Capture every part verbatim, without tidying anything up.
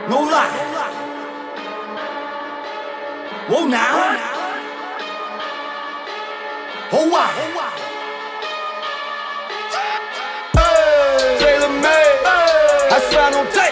No lie. Whoa now. Oh why? Taylor made, I sign on tape.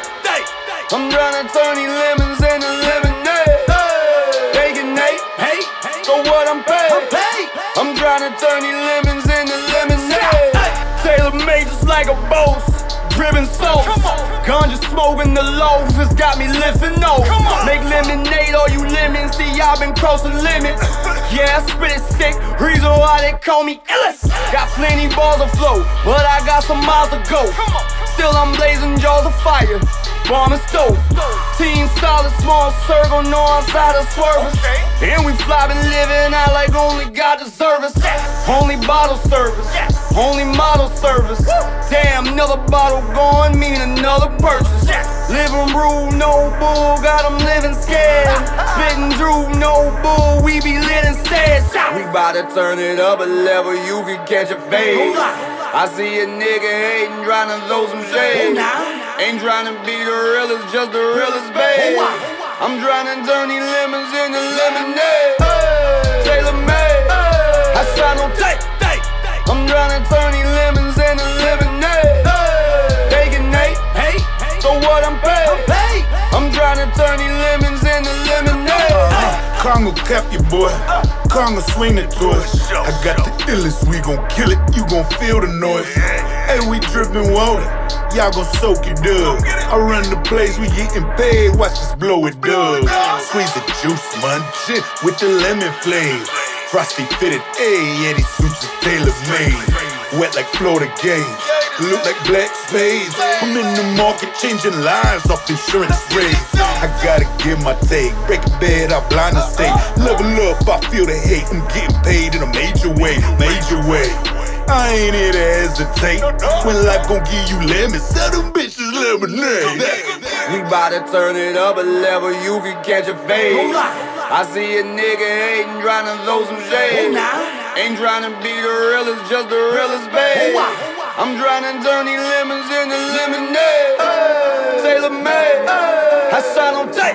I'm tryna turn these lemons into lemonade. They get Nate, Hey, so what I'm paid. I'm paid. I'm tryna turn these lemons into lemonade. Taylor made just like a boss, drippin' sauce. Ganja smoking the loaf, it's got me lifting off. Make lemonade, all you lemons, see y'all been crossing limits. Yeah, I spit it sick, reason why they call me Illis. Got plenty balls of flow, but I got some miles to go. Still I'm blazing jaws of fire, bomb and stove. Team solid, small circle, no outside of swervers. And we fly been living out like only God deserves us. Only bottle service, only model service. Damn, another bottle gone, mean another purchase. Living rule, no bull, got them living scared. Spitting drew, no bull, we be lit instead. We bout to turn it up a level, you can catch a fade. I see a nigga hating, tryna throw some shade. Ain't tryna be the realest, just the realest, babe. I'm tryna turn these lemons into lemonade. Taylor made, I sign on tape. I'm tryna turn these lemons into lemonade. They get Nate, Hey, so what I'm paid. I'm paid. I'm tryna turn these lemons into lemonade. Congo cap your boy, Congo swing the torch. I got the illest, we gon' kill it, you gon' feel the noise. Hey, we drippin' water, y'all gon' soak your dub. I run the place, we gettin' paid, watch us blow it dub. Squeeze the juice, man, shit, with the lemon flavor. Frosty fitted, ayy, and these suits is tailor made. Wet like Florida games, look like black spades. I'm in the market changing lives off insurance rates. I gotta give my take, break a bed, I blind the state. Level up, I feel the hate, I'm getting paid in a major way, major way. I ain't here to hesitate, when life gon' give you lemons, sell them bitches lemonade. We bout to turn it up a level, you can catch a fade. No lie. I see a nigga hating, tryna throw some shade. Ain't tryna be the realest, just the realest, babe. I'm tryna turn these lemons into lemonade. Taylor made, I sign on tape.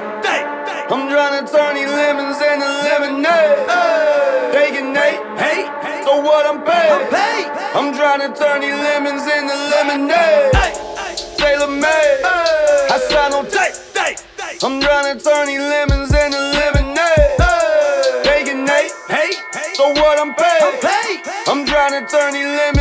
I'm tryna turn these lemons into lemonade. They get Nate, Hey, so what I'm I'm paid. paid. I'm tryna turn these lemons into lemonade. Taylor made, I sign on tape. I'm tryna turn these lemons into lemonade. They get Nate, Hey, so what I'm I'm paid. paid. I'm tryna turn these lemons